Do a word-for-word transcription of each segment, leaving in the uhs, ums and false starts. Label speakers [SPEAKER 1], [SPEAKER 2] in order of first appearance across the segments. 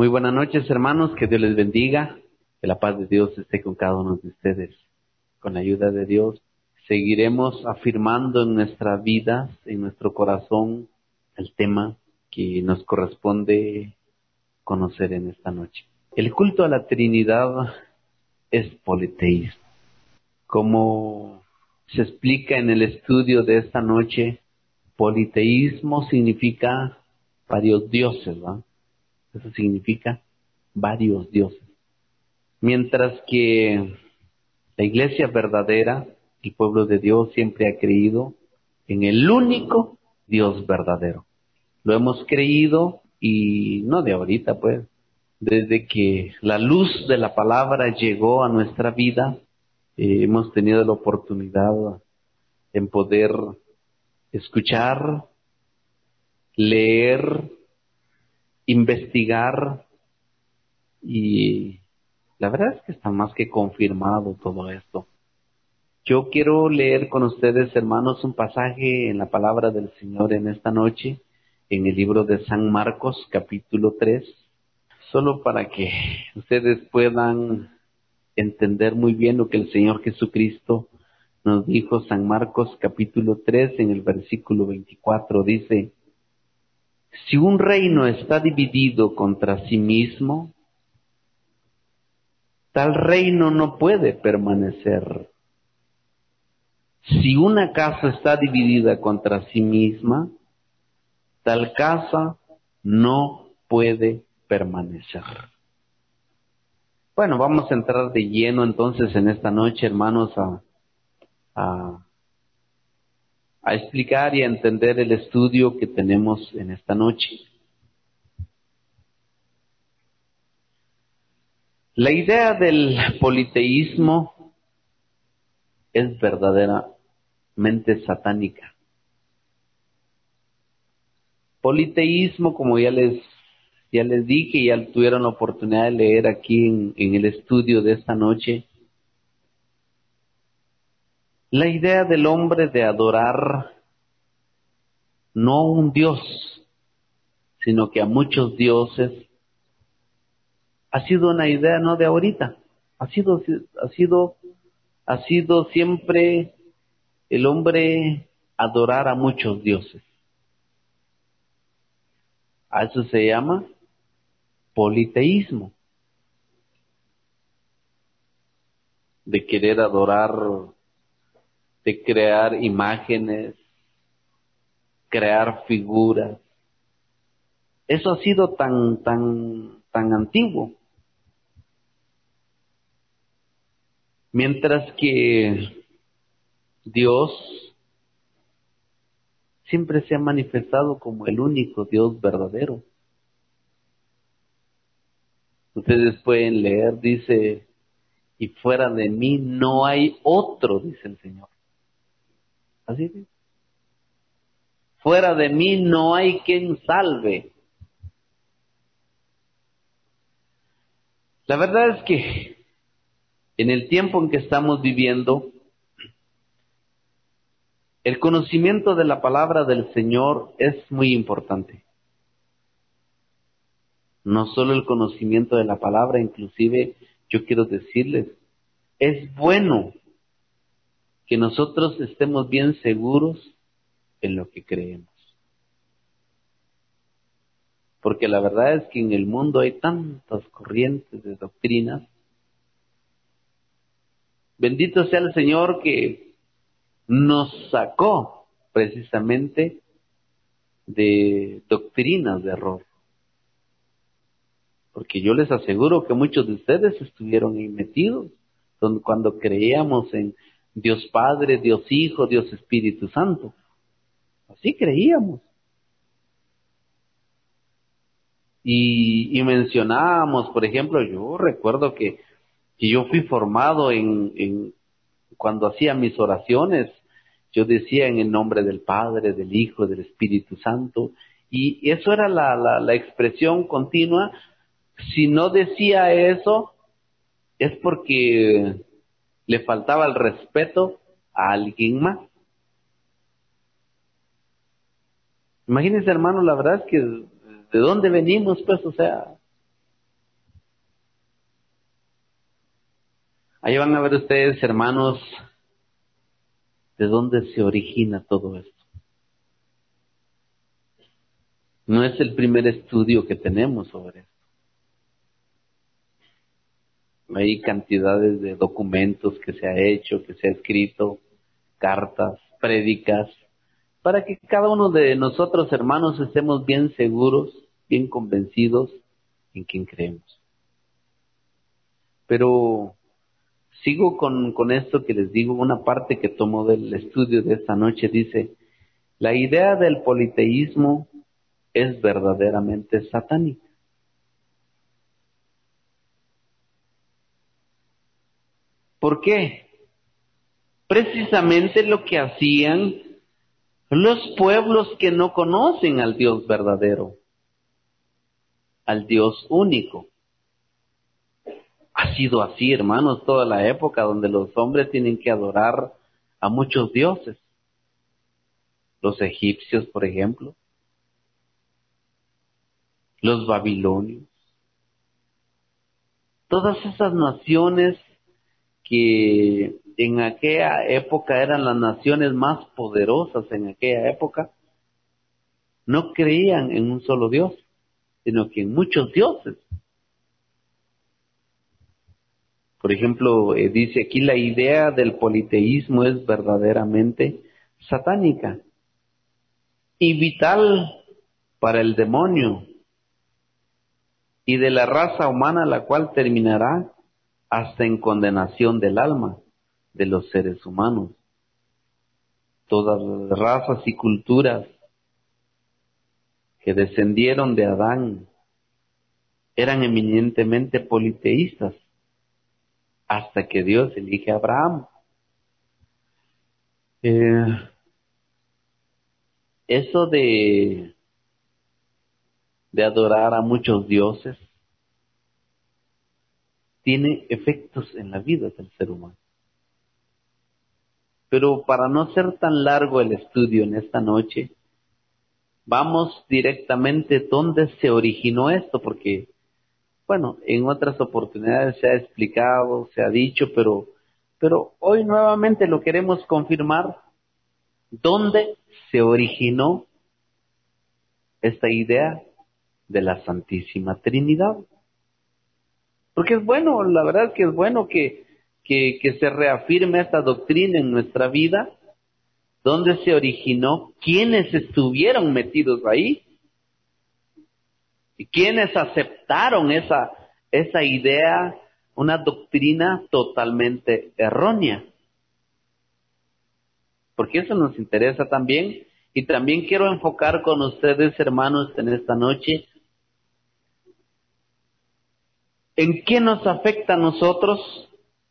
[SPEAKER 1] Muy buenas noches, hermanos, que Dios les bendiga, que la paz de Dios esté con cada uno de ustedes. Con la ayuda de Dios, seguiremos afirmando en nuestra vida, en nuestro corazón, el tema que nos corresponde conocer en esta noche. El culto a la Trinidad es politeísmo. Como se explica en el estudio de esta noche, politeísmo significa varios dioses, ¿verdad? Eso significa varios dioses. Mientras que la iglesia verdadera, el pueblo de Dios, siempre ha creído en el único Dios verdadero. Lo hemos creído y no de ahorita, pues. Desde que la luz de la palabra llegó a nuestra vida, eh, hemos tenido la oportunidad en poder escuchar, leer, investigar, y la verdad es que está más que confirmado todo esto. Yo quiero leer con ustedes, hermanos, un pasaje en la palabra del Señor en esta noche, en el libro de San Marcos, capítulo tres, solo para que ustedes puedan entender muy bien lo que el Señor Jesucristo nos dijo. San Marcos, capítulo tres, en el versículo veinticuatro, dice: si un reino está dividido contra sí mismo, tal reino no puede permanecer. Si una casa está dividida contra sí misma, tal casa no puede permanecer. Bueno, vamos a entrar de lleno entonces en esta noche, hermanos, a, a, a explicar y a entender el estudio que tenemos en esta noche. La idea del politeísmo es verdaderamente satánica. Politeísmo, como ya les, ya les dije, ya tuvieron la oportunidad de leer aquí en, en el estudio de esta noche, la idea del hombre de adorar no a un Dios, sino que a muchos dioses, ha sido una idea no de ahorita, ha sido, ha sido, ha sido siempre el hombre adorar a muchos dioses. A eso se llama politeísmo, de querer adorar, de crear imágenes, crear figuras. Eso ha sido tan, tan, tan antiguo. Mientras que Dios siempre se ha manifestado como el único Dios verdadero. Ustedes pueden leer, dice, y fuera de mí no hay otro, dice el Señor. Así dice. Fuera de mí no hay quien salve. La verdad es que en el tiempo en que estamos viviendo, el conocimiento de la palabra del Señor es muy importante. No solo el conocimiento de la palabra, inclusive yo quiero decirles, es bueno que nosotros estemos bien seguros en lo que creemos. Porque la verdad es que en el mundo hay tantas corrientes de doctrinas. Bendito sea el Señor que nos sacó precisamente de doctrinas de error. Porque yo les aseguro que muchos de ustedes estuvieron ahí metidos cuando creíamos en Dios Padre, Dios Hijo, Dios Espíritu Santo. Así creíamos. Y, y mencionábamos, por ejemplo, yo recuerdo que, que yo fui formado en, en cuando hacía mis oraciones, yo decía en el nombre del Padre, del Hijo, del Espíritu Santo, y eso era la, la, la expresión continua. Si no decía eso, es porque le faltaba el respeto a alguien más. Imagínense, hermano, la verdad es que de dónde venimos, pues, o sea, Ahí van a ver ustedes, hermanos, de dónde se origina todo esto. No es el primer estudio que tenemos sobre esto. Hay cantidades de documentos que se ha hecho, que se ha escrito, cartas, prédicas, para que cada uno de nosotros, hermanos, estemos bien seguros, bien convencidos en quién creemos. Pero sigo con, con esto que les digo, una parte que tomo del estudio de esta noche, dice, la idea del politeísmo es verdaderamente satánica. ¿Por qué? Precisamente lo que hacían los pueblos que no conocen al Dios verdadero, al Dios único. Ha sido así, hermanos, toda la época donde los hombres tienen que adorar a muchos dioses. Los egipcios, por ejemplo, los babilonios, todas esas naciones que en aquella época eran las naciones más poderosas en aquella época, no creían en un solo Dios, sino que en muchos dioses. Por ejemplo, eh, dice aquí la idea del politeísmo es verdaderamente satánica y vital para el demonio y de la raza humana, la cual terminará hasta en condenación del alma de los seres humanos. Todas las razas y culturas que descendieron de Adán eran eminentemente politeístas, hasta que Dios elige a Abraham. Eh, eso de, de adorar a muchos dioses tiene efectos en la vida del ser humano. Pero para no ser tan largo el estudio en esta noche, vamos directamente dónde se originó esto, porque, bueno, en otras oportunidades se ha explicado, se ha dicho, pero, pero hoy nuevamente lo queremos confirmar, dónde se originó esta idea de la Santísima Trinidad. Porque es bueno, la verdad es que es bueno que, que, que se reafirme esta doctrina en nuestra vida, dónde se originó, quiénes estuvieron metidos ahí, y quiénes aceptaron esa, esa idea, una doctrina totalmente errónea. Porque eso nos interesa también, y también quiero enfocar con ustedes, hermanos, en esta noche, ¿en qué nos afecta a nosotros?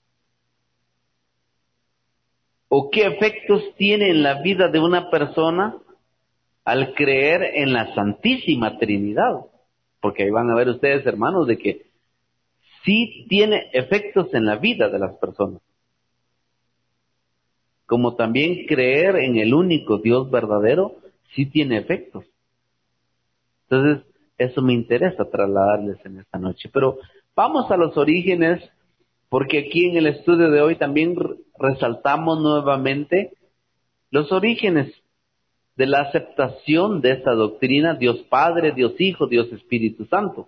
[SPEAKER 1] ¿O qué efectos tiene en la vida de una persona al creer en la Santísima Trinidad? Porque ahí van a ver ustedes, hermanos, de que sí tiene efectos en la vida de las personas. Como también creer en el único Dios verdadero, sí tiene efectos. Entonces, eso me interesa trasladarles en esta noche. Pero vamos a los orígenes, porque aquí en el estudio de hoy también resaltamos nuevamente los orígenes de la aceptación de esta doctrina, Dios Padre, Dios Hijo, Dios Espíritu Santo.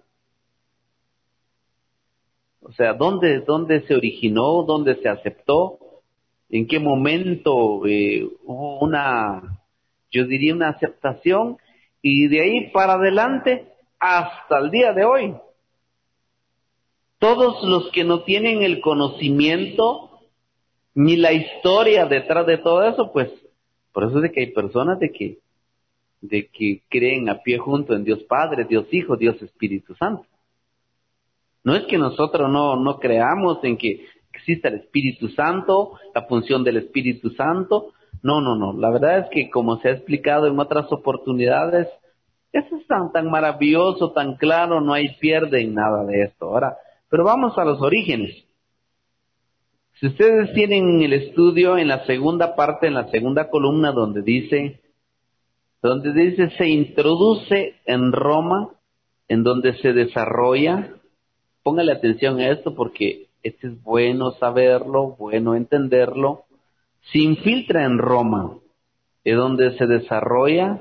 [SPEAKER 1] O sea, ¿dónde, dónde se originó? ¿Dónde se aceptó? ¿En qué momento eh, hubo una, yo diría, una aceptación? Y de ahí para adelante hasta el día de hoy. Todos los que no tienen el conocimiento ni la historia detrás de todo eso, pues, por eso es de que hay personas de que, de que creen a pie junto en Dios Padre, Dios Hijo, Dios Espíritu Santo. No es que nosotros no, no creamos en que exista el Espíritu Santo, la función del Espíritu Santo. No, no, no. La verdad es que como se ha explicado en otras oportunidades, eso es tan, tan maravilloso, tan claro, no hay pierde en nada de esto. Ahora, pero vamos a los orígenes. Si ustedes tienen el estudio en la segunda parte, en la segunda columna, donde dice, donde dice se introduce en Roma, en donde se desarrolla. Póngale atención a esto porque este es bueno saberlo, bueno entenderlo, se infiltra en Roma, es donde se desarrolla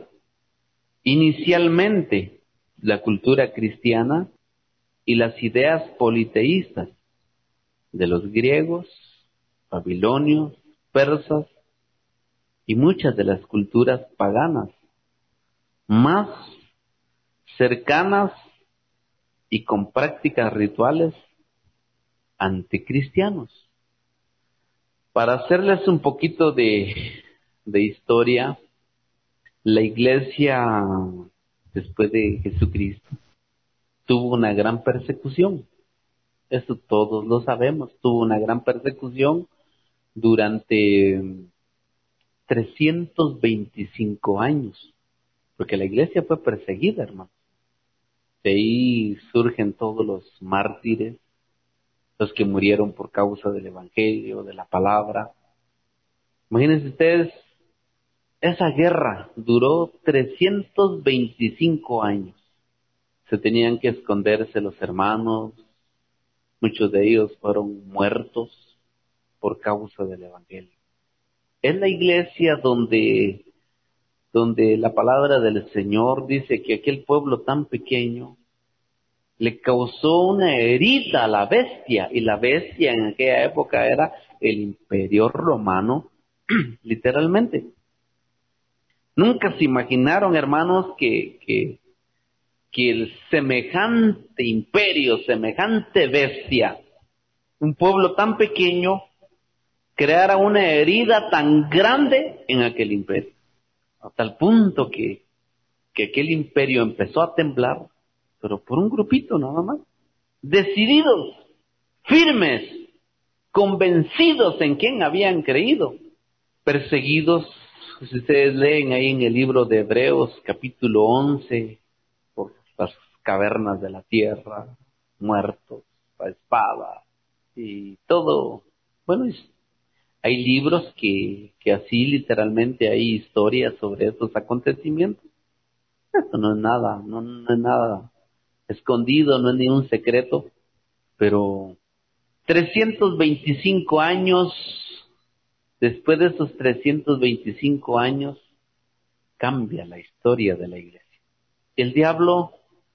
[SPEAKER 1] inicialmente la cultura cristiana y las ideas politeístas de los griegos, babilonios, persas y muchas de las culturas paganas más cercanas y con prácticas rituales anticristianos. Para hacerles un poquito de, de historia, la iglesia después de Jesucristo tuvo una gran persecución. Eso todos lo sabemos. Tuvo una gran persecución durante trescientos veinticinco años, porque la iglesia fue perseguida, hermano. De ahí surgen todos los mártires, los que murieron por causa del evangelio, de la palabra. Imagínense ustedes, esa guerra duró trescientos veinticinco años. Se tenían que esconderse los hermanos, muchos de ellos fueron muertos por causa del evangelio. Es la iglesia donde, donde la palabra del Señor dice que aquel pueblo tan pequeño le causó una herida a la bestia, y la bestia en aquella época era el imperio romano, literalmente. Nunca se imaginaron, hermanos, que, que, que el semejante imperio, semejante bestia, un pueblo tan pequeño, creara una herida tan grande en aquel imperio, a tal punto que, que aquel imperio empezó a temblar, pero por un grupito nada más, decididos, firmes, convencidos en quién habían creído, perseguidos. Si ustedes leen ahí en el libro de Hebreos, capítulo once, por las cavernas de la tierra, muertos, la espada, y todo. Bueno, hay libros que, que así literalmente hay historias sobre estos acontecimientos. Esto no es nada, no, no es nada escondido, no es ni un secreto, pero trescientos veinticinco años, después de esos trescientos veinticinco años, cambia la historia de la iglesia. El diablo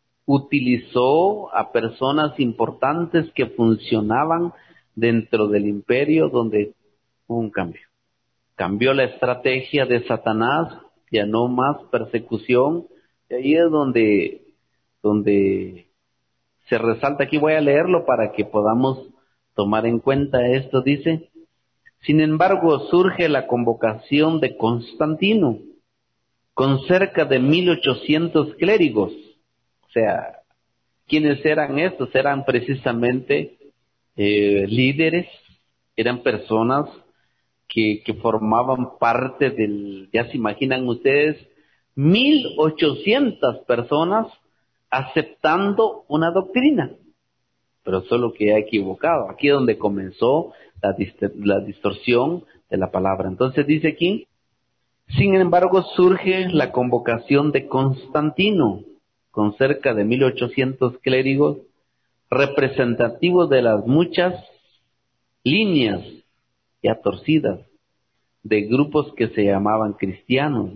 [SPEAKER 1] utilizó a personas importantes que funcionaban dentro del imperio donde hubo un cambio. Cambió la estrategia de Satanás, ya no más persecución, y ahí es donde, donde se resalta. Aquí voy a leerlo para que podamos tomar en cuenta esto. Dice: sin embargo, surge la convocación de Constantino, con cerca de mil ochocientos clérigos. O sea, ¿quiénes eran estos? Eran precisamente eh, líderes, eran personas que, que formaban parte del, ya se imaginan ustedes, mil ochocientas personas aceptando una doctrina, pero solo que ha equivocado. Aquí es donde comenzó la, dist- la distorsión de la palabra. Entonces dice aquí: sin embargo, surge la convocación de Constantino, con cerca de mil ochocientos clérigos, representativos de las muchas líneas ya torcidas de grupos que se llamaban cristianos.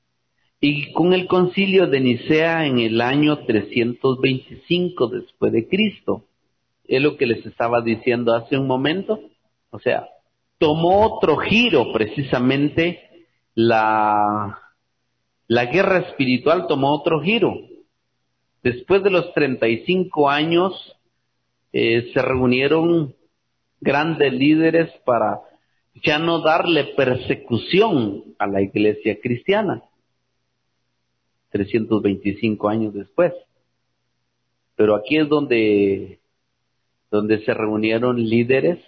[SPEAKER 1] Y con el concilio de Nicea en el año trescientos veinticinco después de Cristo, es lo que les estaba diciendo hace un momento. O sea, tomó otro giro precisamente la, la guerra espiritual, tomó otro giro. Después de los treinta y cinco años, eh, se reunieron grandes líderes para ya no darle persecución a la iglesia cristiana, trescientos veinticinco años después. Pero aquí es donde, donde se reunieron líderes,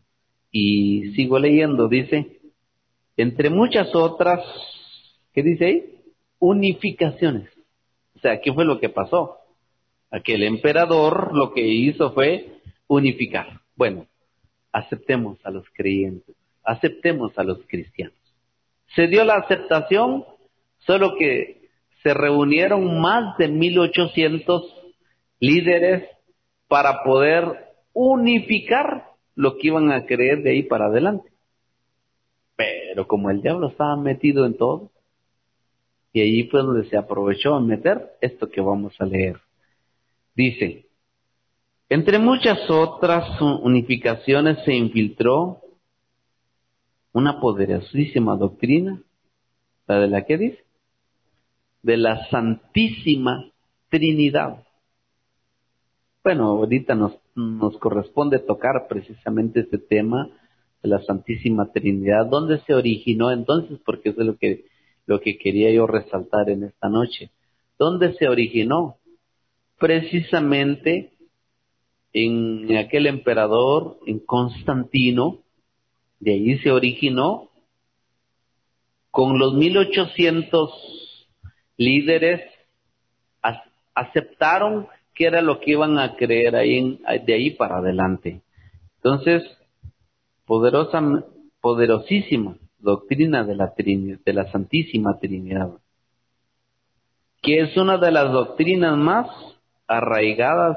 [SPEAKER 1] y sigo leyendo, dice: entre muchas otras, ¿qué dice ahí? Unificaciones. O sea, ¿qué fue lo que pasó? Aquel emperador lo que hizo fue unificar. Bueno, aceptemos a los creyentes, aceptemos a los cristianos. Se dio la aceptación, solo que se reunieron más de mil ochocientos líderes para poder unificar lo que iban a creer de ahí para adelante. Pero como el diablo estaba metido en todo, y ahí fue donde se aprovechó a meter esto que vamos a leer. Dice, entre muchas otras unificaciones se infiltró una poderosísima doctrina, la de la que dice, de la Santísima Trinidad. Bueno, ahorita nos, nos corresponde tocar precisamente este tema de la Santísima Trinidad. ¿Dónde se originó entonces? Porque eso es lo que, lo que quería yo resaltar en esta noche. ¿Dónde se originó? Precisamente en aquel emperador, en Constantino. De ahí se originó. Con los mil ochocientos líderes aceptaron que era lo que iban a creer ahí en, de ahí para adelante. Entonces, poderosa, poderosísima doctrina de la, Trinidad, de la Santísima Trinidad, que es una de las doctrinas más arraigadas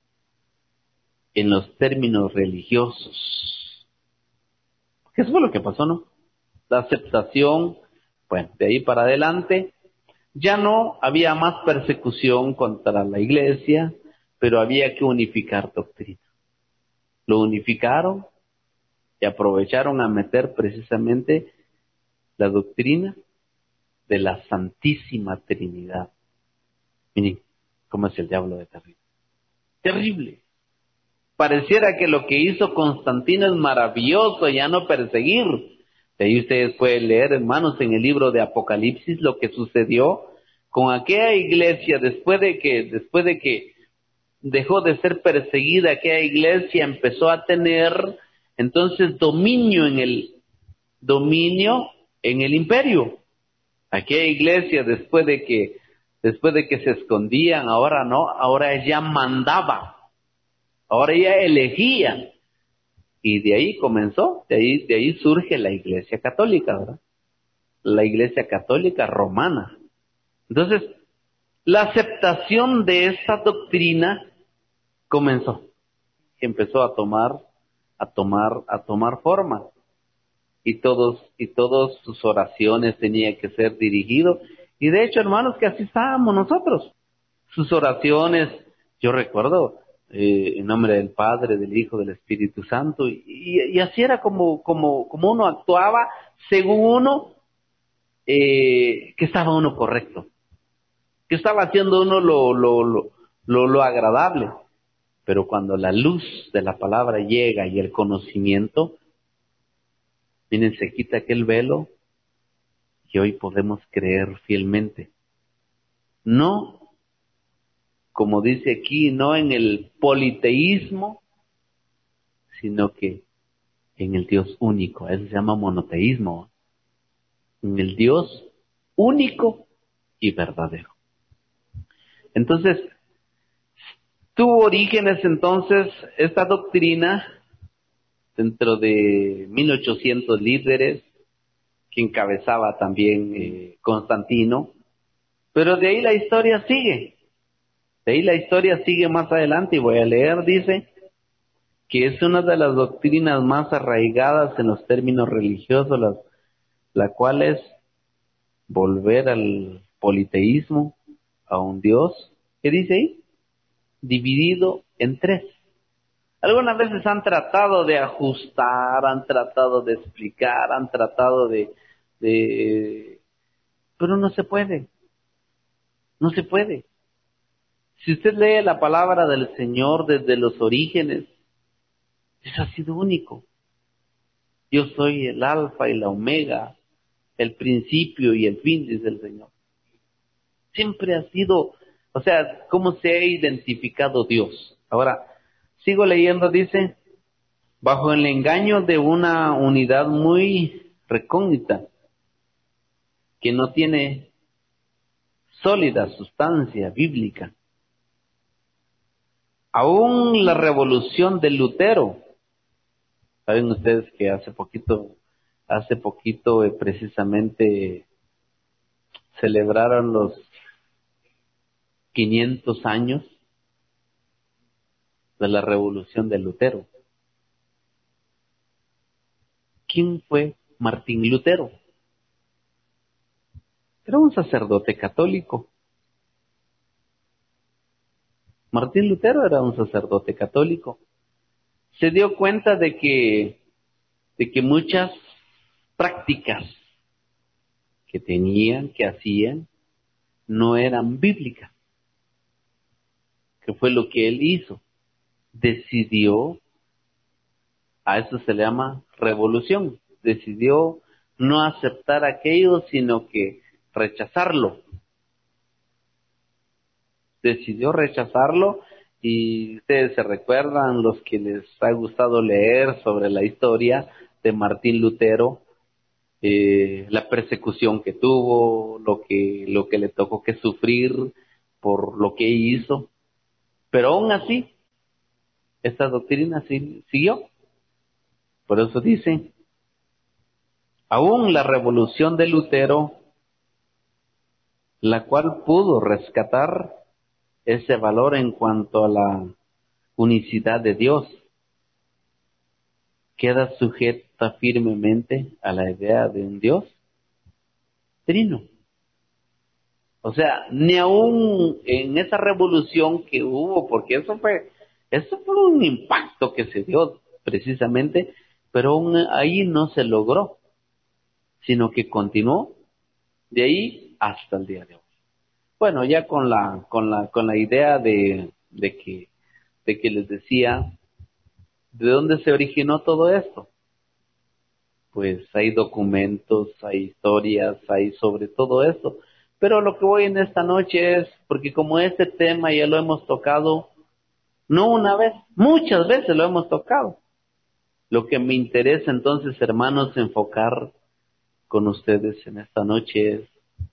[SPEAKER 1] en los términos religiosos. ¿Qué fue lo que pasó, no? La aceptación, bueno, de ahí para adelante, ya no había más persecución contra la iglesia, pero había que unificar doctrina. Lo unificaron y aprovecharon a meter precisamente la doctrina de la Santísima Trinidad. Miren cómo es el diablo de terrible. Terrible. Pareciera que lo que hizo Constantino es maravilloso, ya no perseguir. De ahí ustedes pueden leer, hermanos, en el libro de Apocalipsis lo que sucedió con aquella iglesia después de que, después de que dejó de ser perseguida, aquella iglesia empezó a tener entonces dominio en el dominio en el imperio. Aquella iglesia después de que después de que se escondían, ahora no, ahora ella mandaba, ahora ella elegía. Y de ahí comenzó, de ahí, de ahí surge la iglesia católica, ¿verdad? La iglesia católica romana. Entonces, la aceptación de esta doctrina comenzó, empezó a tomar, a tomar, a tomar forma. Y todos, y todas sus oraciones tenían que ser dirigidos. Y de hecho, hermanos, que así estábamos nosotros. Sus oraciones, yo recuerdo, eh, en nombre del Padre, del Hijo, del Espíritu Santo, y, y, y así era como, como, como uno actuaba, según uno, eh, que estaba uno correcto, que estaba haciendo uno lo, lo, lo, lo, lo agradable. Pero cuando la luz de la palabra llega y el conocimiento, miren, se quita aquel velo y hoy podemos creer fielmente. No, como dice aquí, no en el politeísmo, sino que en el Dios único. Eso se llama monoteísmo. En el Dios único y verdadero. Entonces, tuvo orígenes entonces esta doctrina dentro de mil ochocientos líderes que encabezaba también eh, Constantino, pero de ahí la historia sigue. De ahí la historia sigue más adelante y voy a leer, dice, que es una de las doctrinas más arraigadas en los términos religiosos, la, la cual es volver al politeísmo, a un Dios, ¿qué dice ahí? Dividido en tres. Algunas veces han tratado de ajustar, han tratado de explicar, han tratado de, de... pero no se puede, no se puede. Si usted lee la palabra del Señor desde los orígenes, eso ha sido único. Yo soy el alfa y la omega, el principio y el fin, dice el Señor. Siempre ha sido, o sea, cómo se ha identificado Dios. Ahora, sigo leyendo, dice, bajo el engaño de una unidad muy recógnita, que no tiene sólida sustancia bíblica. Aún la revolución de Lutero, saben ustedes que hace poquito, hace poquito eh, precisamente celebraron los quinientos años de la revolución de Lutero. ¿Quién fue Martín Lutero? Era un sacerdote católico. Martín Lutero era un sacerdote católico. Se dio cuenta de que, de que muchas prácticas que tenían, que hacían, no eran bíblicas. ¿Qué fue lo que él hizo? Decidió, a eso se le llama revolución, decidió no aceptar aquello, sino que rechazarlo. Decidió rechazarlo, y ustedes se recuerdan, los que les ha gustado leer sobre la historia de Martín Lutero, eh, la persecución que tuvo, lo que, lo que le tocó que sufrir por lo que hizo, pero aún así, esta doctrina sí, siguió. Por eso dice, aún la revolución de Lutero, la cual pudo rescatar ese valor en cuanto a la unicidad de Dios, queda sujeta firmemente a la idea de un Dios trino. O sea, ni aún en esa revolución que hubo, porque eso fue, eso fue un impacto que se dio precisamente, pero aún ahí no se logró, sino que continuó de ahí hasta el día de hoy. Bueno, ya con la, con la, con la idea de, de que, de que les decía, ¿de dónde se originó todo esto? Pues hay documentos, hay historias, hay sobre todo esto. Pero lo que voy en esta noche es, porque como este tema ya lo hemos tocado, no una vez, muchas veces lo hemos tocado. Lo que me interesa entonces, hermanos, enfocar con ustedes en esta noche es,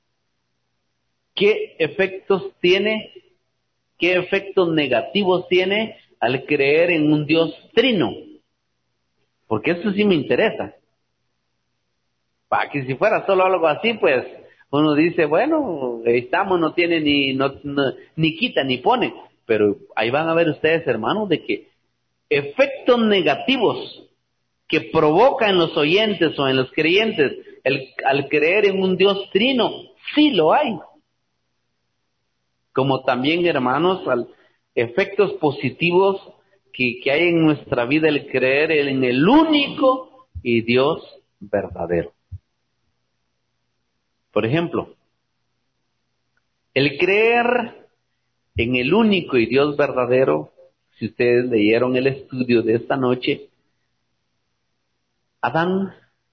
[SPEAKER 1] ¿qué efectos tiene, qué efectos negativos tiene al creer en un Dios trino? Porque eso sí me interesa. Para que si fuera solo algo así, pues uno dice, bueno, ahí estamos, no tiene ni, no, no, ni quita ni pone. Pero ahí van a ver ustedes, hermanos, de que efectos negativos que provoca en los oyentes o en los creyentes el, al creer en un Dios trino, sí lo hay. Como también, hermanos, al, efectos positivos que, que hay en nuestra vida el creer en el único y Dios verdadero. Por ejemplo, el creer en el único y Dios verdadero, si ustedes leyeron el estudio de esta noche, Adán,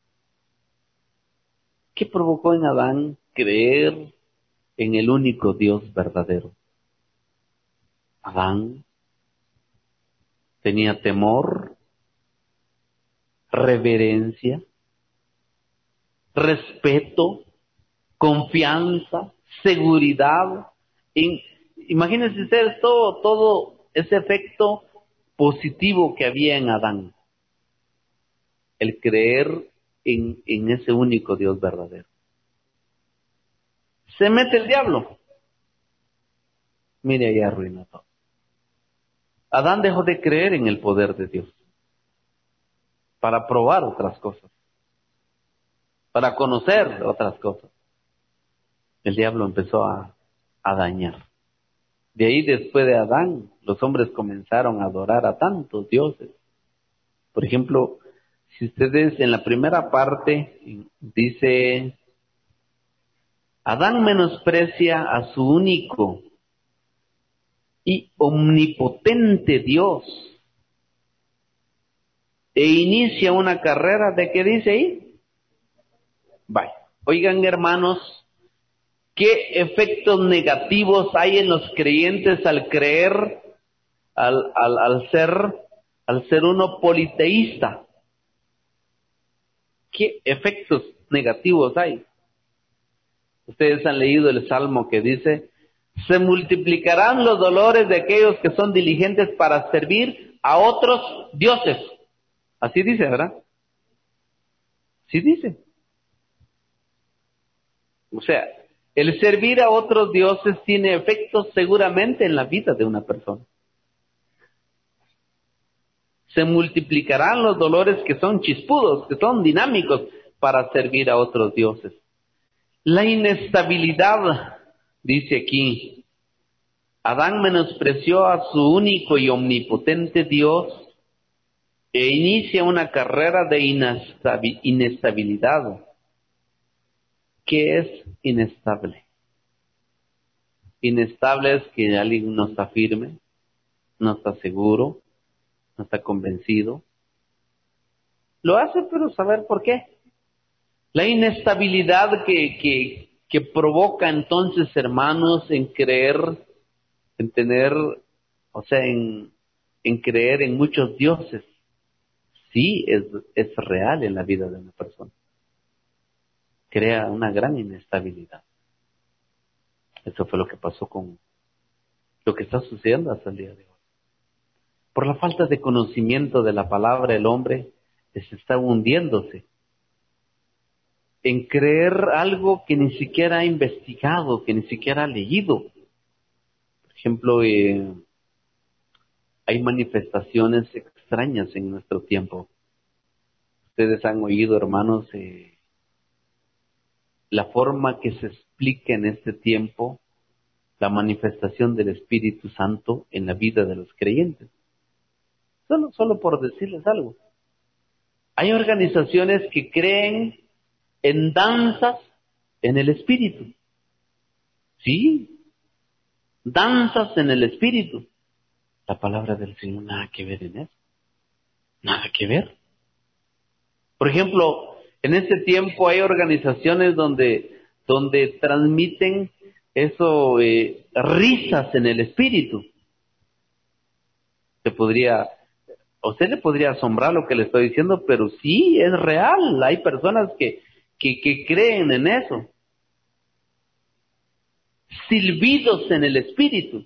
[SPEAKER 1] ¿qué provocó en Adán creer en el único Dios verdadero? Adán tenía temor, reverencia, respeto, confianza, seguridad. En, imagínense ustedes todo, todo ese efecto positivo que había en Adán. El creer en, en ese único Dios verdadero. Se mete el diablo. Mire, ahí arruina todo. Adán dejó de creer en el poder de Dios para probar otras cosas, para conocer otras cosas. El diablo empezó a, a dañar. De ahí, después de Adán, los hombres comenzaron a adorar a tantos dioses. Por ejemplo, si ustedes en la primera parte dice, Adán menosprecia a su único y omnipotente Dios e inicia una carrera, ¿de qué dice ahí? Vaya, oigan, hermanos, ¿qué efectos negativos hay en los creyentes al creer, al, al, al ser, al ser uno politeísta? ¿Qué efectos negativos hay? Ustedes han leído el Salmo que dice, se multiplicarán los dolores de aquellos que son diligentes para servir a otros dioses. Así dice, ¿verdad? Sí dice. O sea, el servir a otros dioses tiene efectos seguramente en la vida de una persona. Se multiplicarán los dolores que son chispudos, que son dinámicos para servir a otros dioses. La inestabilidad, dice aquí, Adán menospreció a su único y omnipotente Dios e inicia una carrera de inestabilidad. ¿Qué es inestable? Inestable es que alguien no está firme, no está seguro, no está convencido. Lo hace, pero saber por qué. La inestabilidad que, que, que provoca entonces, hermanos, en creer, en tener, o sea, en, en creer en muchos dioses, sí es, es real en la vida de una persona. Crea una gran inestabilidad. Eso fue lo que pasó con lo que está sucediendo hasta el día de hoy. Por la falta de conocimiento de la palabra, el hombre se está hundiéndose en creer algo que ni siquiera ha investigado, que ni siquiera ha leído. Por ejemplo, eh, hay manifestaciones extrañas en nuestro tiempo. Ustedes han oído, hermanos, eh, la forma que se explica en este tiempo la manifestación del Espíritu Santo en la vida de los creyentes. Solo, solo por decirles algo. Hay organizaciones que creen en danzas en el Espíritu. Sí, danzas en el Espíritu. La palabra del Señor nada que ver en eso. Nada que ver. Por ejemplo, en este tiempo hay organizaciones donde, donde transmiten eso, eh, risas en el Espíritu. Se podría, a usted le podría asombrar lo que le estoy diciendo, pero sí, es real. Hay personas que, que, que creen en eso. Silbidos en el Espíritu.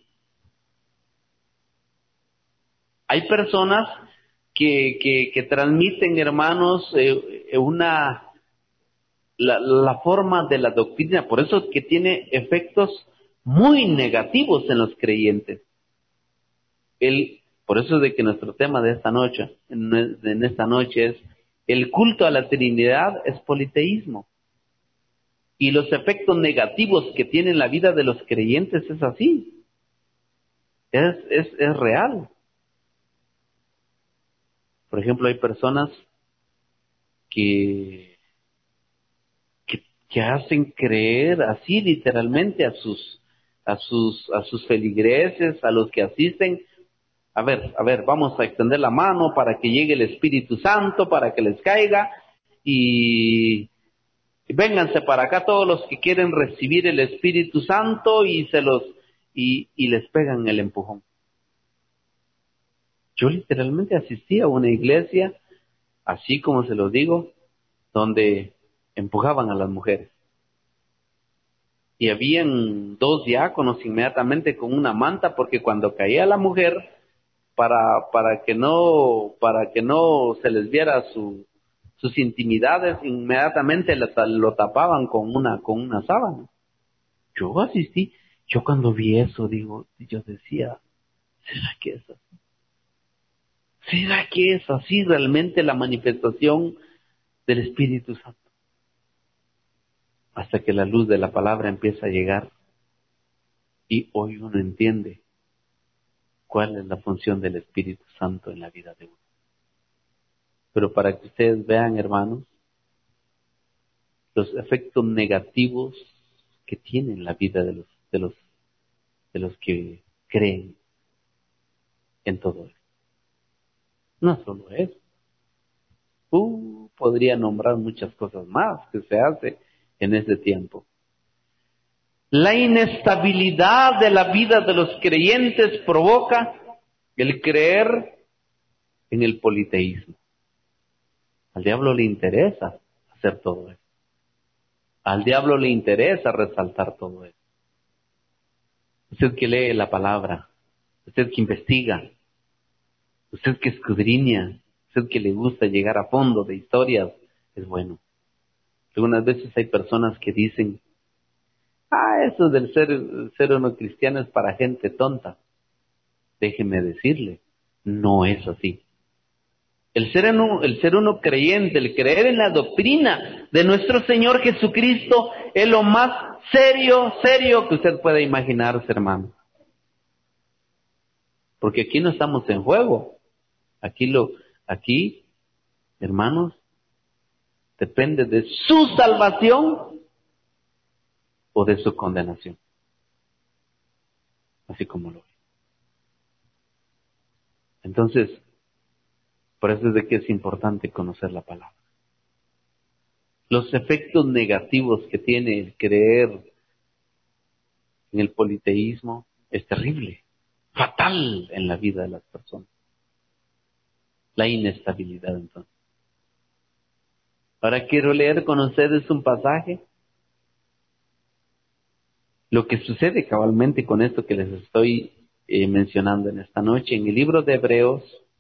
[SPEAKER 1] Hay personas que, que, que transmiten, hermanos, eh, una la, la forma de la doctrina, por eso es que tiene efectos muy negativos en los creyentes. El, por eso es de que nuestro tema de esta noche, en, en esta noche es el culto a la Trinidad es politeísmo. Y los efectos negativos que tiene en la vida de los creyentes es así. Es, es, es real. Por ejemplo, hay personas que, que, que hacen creer así literalmente a sus, a sus, a sus feligreses, a los que asisten. A ver, a ver, vamos a extender la mano para que llegue el Espíritu Santo, para que les caiga y, y vénganse para acá todos los que quieren recibir el Espíritu Santo y se los, y, y les pegan el empujón. Yo literalmente asistí a una iglesia, así como se los digo, donde empujaban a las mujeres. Y habían dos diáconos inmediatamente con una manta, porque cuando caía la mujer, para, para que no, para que no se les viera su, sus intimidades, inmediatamente lo, lo tapaban con una, con una sábana. Yo asistí, yo cuando vi eso, digo, yo decía, ¿será que es así? ¿Será que es así realmente la manifestación del Espíritu Santo? Hasta que la luz de la palabra empieza a llegar y hoy uno entiende cuál es la función del Espíritu Santo en la vida de uno. Pero para que ustedes vean, hermanos, los efectos negativos que tienen la vida de los, de los, de los que creen en todo esto. No solo eso. Uh, podría nombrar muchas cosas más que se hace en ese tiempo. La inestabilidad de la vida de los creyentes provoca el creer en el politeísmo. Al diablo le interesa hacer todo eso. Al diablo le interesa resaltar todo eso. Usted que lee la palabra, usted que investiga, usted que escudriña, usted que le gusta llegar a fondo de historias, es bueno. Algunas veces hay personas que dicen, ah, eso del ser, ser uno cristiano es para gente tonta. Déjeme decirle, no es así. El ser, uno, el ser uno creyente, el creer en la doctrina de nuestro Señor Jesucristo es lo más serio, serio que usted pueda imaginarse, hermano. Porque aquí no estamos en juego. Aquí, lo, aquí, hermanos, depende de su salvación o de su condenación. Así como lo ve. Entonces, por eso es de que es importante conocer la palabra. Los efectos negativos que tiene el creer en el politeísmo es terrible, fatal en la vida de las personas. La inestabilidad, entonces. Ahora quiero leer con ustedes un pasaje. Lo que sucede cabalmente con esto que les estoy eh, mencionando en esta noche, en el libro de Hebreos.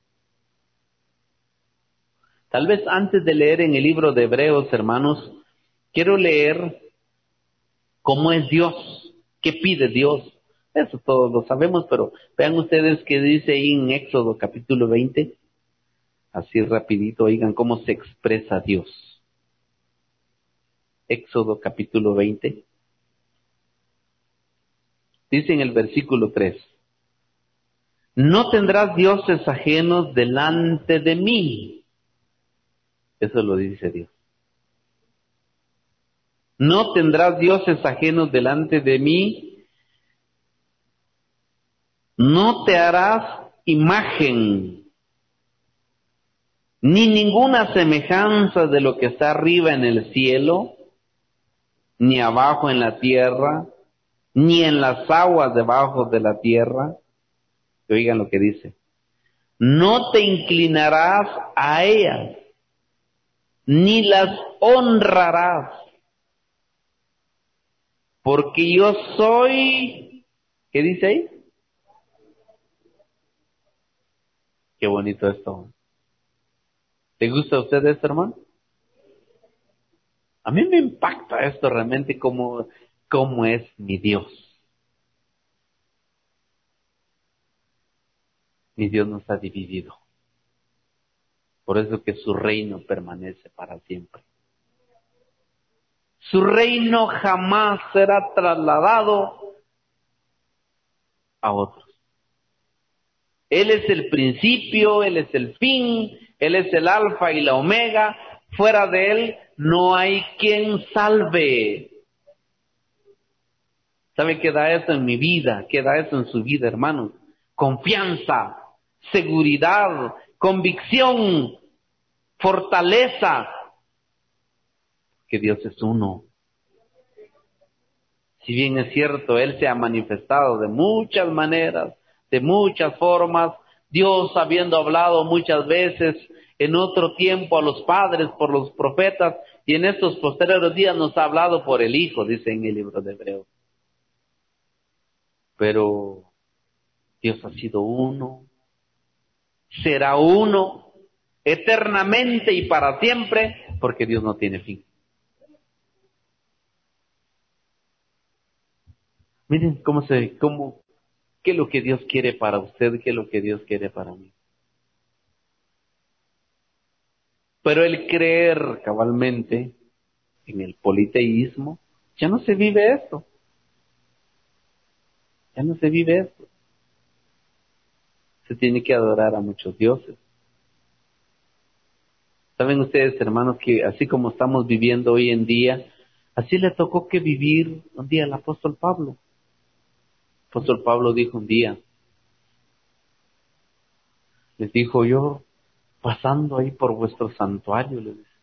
[SPEAKER 1] Tal vez antes de leer en el libro de Hebreos, hermanos, quiero leer cómo es Dios, qué pide Dios. Eso todos lo sabemos, pero vean ustedes qué dice ahí en Éxodo capítulo veinte. Así rapidito, oigan cómo se expresa Dios. Éxodo capítulo veinte. Dice en el versículo tres. No tendrás dioses ajenos delante de mí. Eso lo dice Dios. No tendrás dioses ajenos delante de mí. No te harás imagen, ni ninguna semejanza de lo que está arriba en el cielo, ni abajo en la tierra, ni en las aguas debajo de la tierra. Oigan lo que dice. No te inclinarás a ellas, ni las honrarás, porque yo soy, ¿qué dice ahí? Qué bonito esto. ¿Le gusta a usted esto, hermano? A mí me impacta esto realmente, como, cómo es mi Dios. Mi Dios no está dividido. Por eso que su reino permanece para siempre. Su reino jamás será trasladado a otros. Él es el principio, Él es el fin, Él es el alfa y la omega. Fuera de Él no hay quien salve. ¿Sabe qué da eso en mi vida? ¿Qué da eso en su vida, hermanos? Confianza, seguridad, convicción, fortaleza. Que Dios es uno. Si bien es cierto, Él se ha manifestado de muchas maneras, de muchas formas, Dios habiendo hablado muchas veces en otro tiempo a los padres por los profetas, y en estos posteriores días nos ha hablado por el Hijo, dice en el libro de Hebreos. Pero Dios ha sido uno, será uno, eternamente y para siempre, porque Dios no tiene fin. Miren cómo se, cómo, qué es lo que Dios quiere para usted, qué es lo que Dios quiere para mí. Pero el creer cabalmente en el politeísmo, ya no se vive esto. Ya no se vive esto. Se tiene que adorar a muchos dioses. Saben ustedes, hermanos, que así como estamos viviendo hoy en día, así le tocó que vivir un día al apóstol Pablo. El apóstol Pablo dijo un día, les dijo yo, pasando ahí por vuestro santuario, les dice,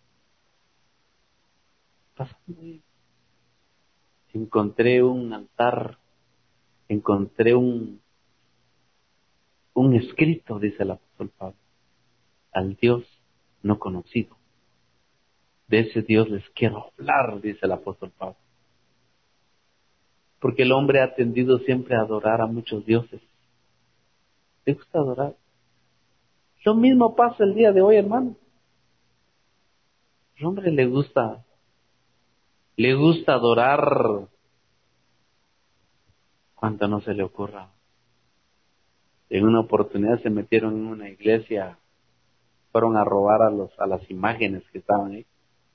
[SPEAKER 1] pasando ahí, encontré un altar, encontré un, un escrito, dice el apóstol Pablo, al Dios no conocido. De ese Dios les quiero hablar, dice el apóstol Pablo. Porque el hombre ha tendido siempre a adorar a muchos dioses. ¿Le gusta adorar? Lo mismo pasa el día de hoy, hermano. El hombre le gusta, le gusta adorar cuanto no se le ocurra. En una oportunidad se metieron en una iglesia fueron a robar a los a las imágenes que estaban ahí.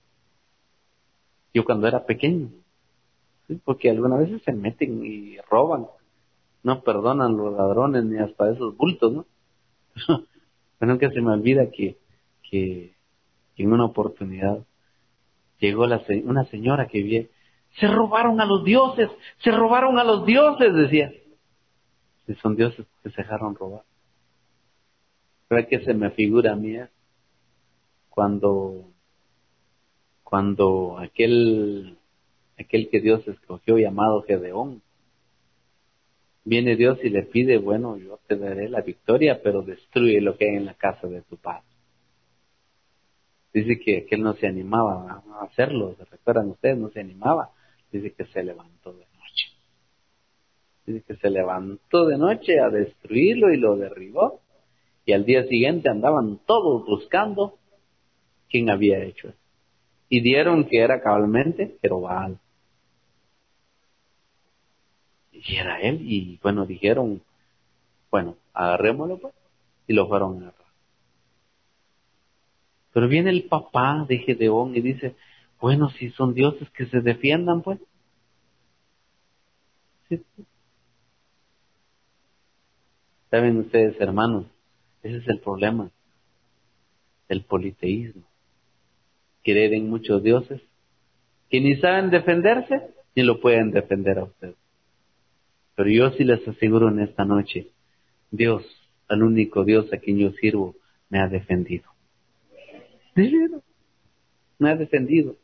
[SPEAKER 1] Yo cuando era pequeño, ¿sí? Porque algunas veces se meten y roban, no perdonan los ladrones ni hasta esos bultos, ¿no? Pero nunca se me olvida que, que, que en una oportunidad llegó la, una señora que vi, se robaron a los dioses, se robaron a los dioses, decía. Si son dioses que se dejaron robar. Pero que se me figura a mí es cuando, cuando aquel, aquel que Dios escogió llamado Gedeón, viene Dios y le pide, bueno, yo te daré la victoria, pero destruye lo que hay en la casa de tu padre. Dice que, que él no se animaba a hacerlo, ¿se recuerdan ustedes? No se animaba. Dice que se levantó de noche. Dice que se levantó de noche a destruirlo y lo derribó. Y al día siguiente andaban todos buscando quién había hecho eso. Y dieron que era cabalmente Jerobal. Y era él. Y bueno, dijeron, bueno, agarrémoslo pues. Y lo fueron a agarrar. Pero viene el papá de Gedeón y dice, bueno, si son dioses que se defiendan pues. Sí. ¿Saben ustedes, hermanos? Ese es el problema del politeísmo. Creer en muchos dioses que ni saben defenderse ni lo pueden defender a ustedes. Pero yo sí les aseguro en esta noche, Dios, el único Dios a quien yo sirvo, me ha defendido. Me ha defendido.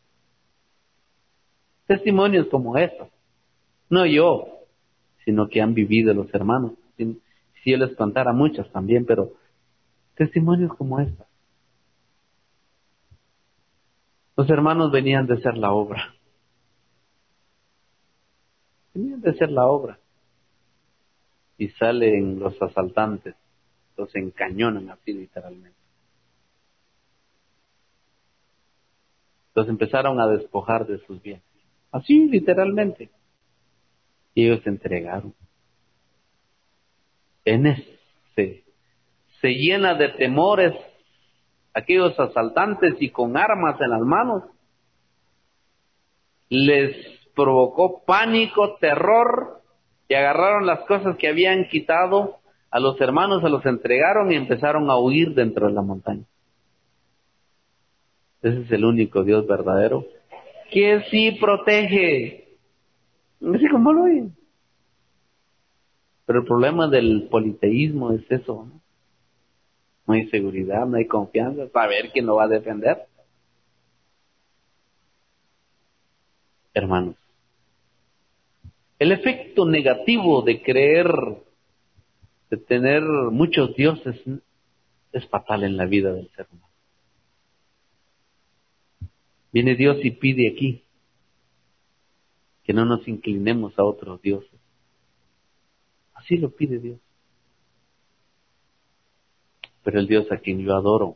[SPEAKER 1] Testimonios como estos. No yo, sino que han vivido los hermanos. Si, si yo les contara muchos también, pero testimonios como estos. Los hermanos venían de hacer la obra. Venían de hacer la obra. Y salen los asaltantes, los encañonan así literalmente. Los empezaron a despojar de sus bienes. Así literalmente. Y ellos se entregaron. En ese se llena de temores aquellos asaltantes y con armas en las manos. Les provocó pánico, terror, y agarraron las cosas que habían quitado a los hermanos, se los entregaron y empezaron a huir dentro de la montaña. Ese es el único Dios verdadero que sí protege. Así como lo oyen. Pero el problema del politeísmo es eso, ¿no? No hay seguridad, no hay confianza, saber quién lo va a defender. Hermanos, el efecto negativo de creer, de tener muchos dioses, es fatal en la vida del ser humano. Viene Dios y pide aquí que no nos inclinemos a otros dioses. Así lo pide Dios. Pero el Dios a quien yo adoro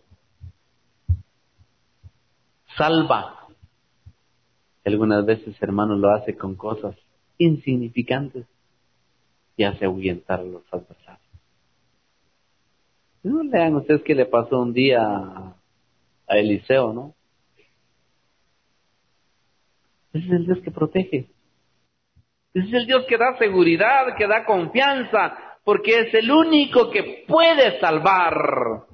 [SPEAKER 1] salva. Algunas veces, hermanos, lo hace con cosas insignificantes y hace ahuyentar a los adversarios. No lean ustedes qué le pasó un día a, a Eliseo, ¿no? Ese es el Dios que protege. Ese es el Dios que da seguridad, que da confianza, porque es el único que puede salvar.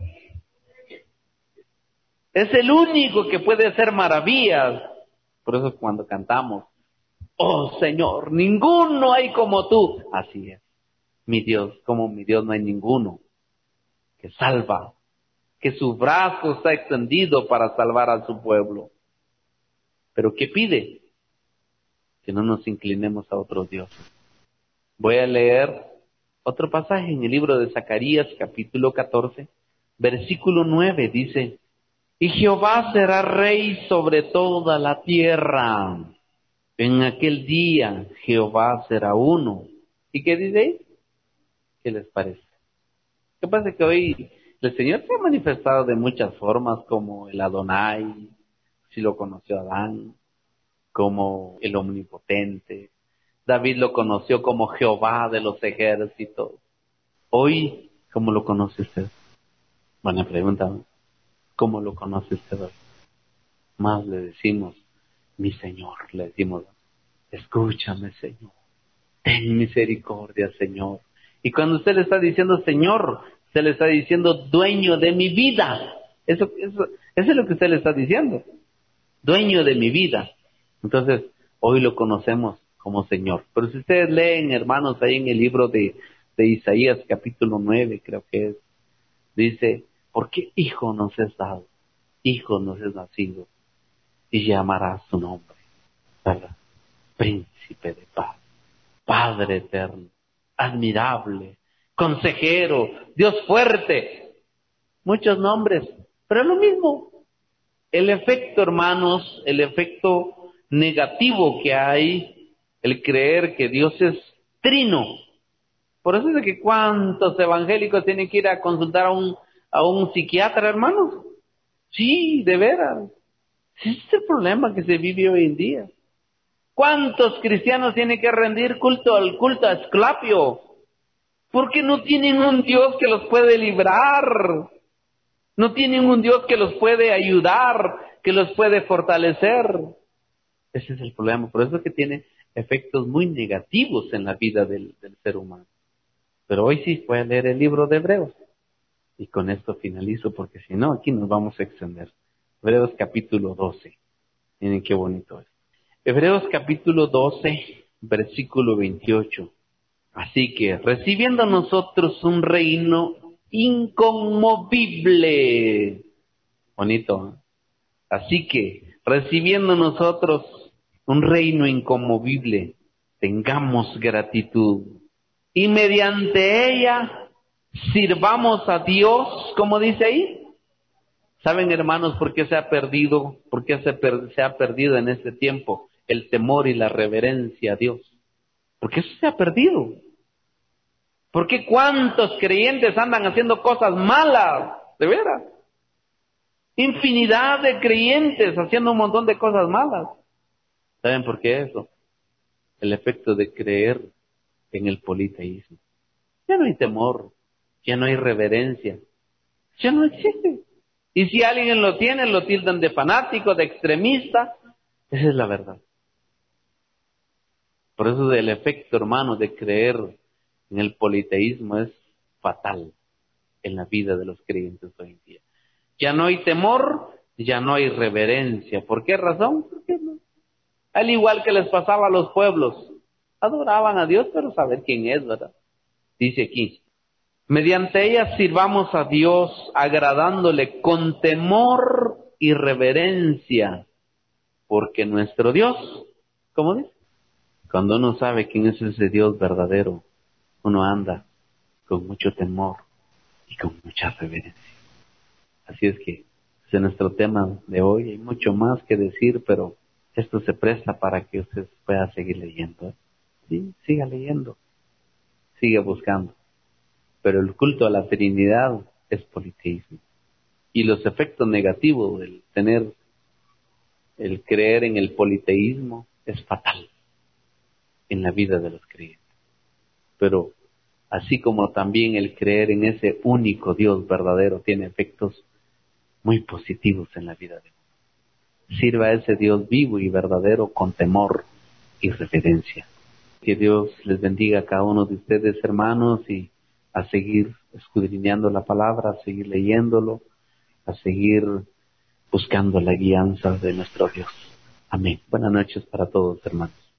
[SPEAKER 1] Es el único que puede hacer maravillas. Por eso cuando cantamos, oh Señor, ninguno hay como tú. Así es. Mi Dios, como mi Dios no hay ninguno que salva, que su brazo está extendido para salvar a su pueblo. Pero ¿qué pide? Que no nos inclinemos a otros dioses. Voy a leer otro pasaje en el libro de Zacarías, capítulo catorce, versículo nueve, dice, y Jehová será rey sobre toda la tierra. En aquel día Jehová será uno. ¿Y qué dice? ¿Qué les parece? ¿Qué pasa? Que hoy el Señor se ha manifestado de muchas formas, como el Adonai, si lo conoció Adán, como el Omnipotente. David lo conoció como Jehová de los ejércitos. Hoy, ¿cómo lo conoce usted? Buena pregunta, ¿no? ¿Cómo lo conoce usted hoy? Más le decimos, mi Señor, le decimos, escúchame, Señor. Ten misericordia, Señor. Y cuando usted le está diciendo Señor, usted le está diciendo dueño de mi vida. Eso, eso, eso es lo que usted le está diciendo. Dueño de mi vida. Entonces, hoy lo conocemos como Señor. Pero si ustedes leen, hermanos, ahí en el libro de, de Isaías, capítulo nueve, creo que es, dice, ¿por qué hijo nos es dado? Hijo nos es nacido. Y llamará su nombre, ¿verdad? Príncipe de paz, Padre eterno, admirable, consejero, Dios fuerte. Muchos nombres, pero es lo mismo. El efecto, hermanos, el efecto negativo que hay, el creer que Dios es trino. Por eso es de que cuántos evangélicos tienen que ir a consultar a un, a un psiquiatra, hermanos. Sí, de veras. Ese es el problema que se vive hoy en día. ¿Cuántos cristianos tienen que rendir culto al culto a Esclapio? Porque no tienen un Dios que los puede librar. No tienen un Dios que los puede ayudar, que los puede fortalecer. Ese es el problema. Por eso es que tiene efectos muy negativos en la vida del, del ser humano. Pero hoy sí voy a leer el libro de Hebreos. Y con esto finalizo, porque si no, aquí nos vamos a extender. Hebreos capítulo doce. Miren qué bonito es. Hebreos capítulo doce, versículo veintiocho. Así que, recibiendo nosotros un reino inconmovible. Bonito, ¿eh? Así que, recibiendo nosotros un reino inconmovible, tengamos gratitud. Y mediante ella, sirvamos a Dios, como dice ahí. ¿Saben, hermanos, por qué se ha perdido, por qué se, per, se ha perdido en este tiempo el temor y la reverencia a Dios? Porque eso se ha perdido. ¿Por qué cuántos creyentes andan haciendo cosas malas? De veras. Infinidad de creyentes haciendo un montón de cosas malas. ¿Saben por qué eso? El efecto de creer en el politeísmo. Ya no hay temor, ya no hay reverencia, ya no existe. Y si alguien lo tiene, lo tildan de fanático, de extremista. Esa es la verdad. Por eso el efecto, hermano, de creer en el politeísmo es fatal en la vida de los creyentes hoy en día. Ya no hay temor, ya no hay reverencia. ¿Por qué razón? ¿Por qué no? Al igual que les pasaba a los pueblos. Adoraban a Dios, pero saber quién es, ¿verdad? Dice aquí, mediante ella sirvamos a Dios agradándole con temor y reverencia, porque nuestro Dios, ¿cómo dice? Cuando uno sabe quién es ese Dios verdadero, uno anda con mucho temor y con mucha reverencia. Así es que ese es nuestro tema de hoy. Hay mucho más que decir, pero esto se presta para que usted pueda seguir leyendo, ¿eh? Sí, siga leyendo, siga buscando. Pero el culto a la Trinidad es politeísmo. Y los efectos negativos del tener, el creer en el politeísmo es fatal en la vida de los creyentes. Pero así como también el creer en ese único Dios verdadero tiene efectos muy positivos en la vida de uno. Sirva a ese Dios vivo y verdadero con temor y reverencia. Que Dios les bendiga a cada uno de ustedes, hermanos, y a seguir escudriñando la palabra, a seguir leyéndolo, a seguir buscando la guianza de nuestro Dios. Amén. Buenas noches para todos, hermanos.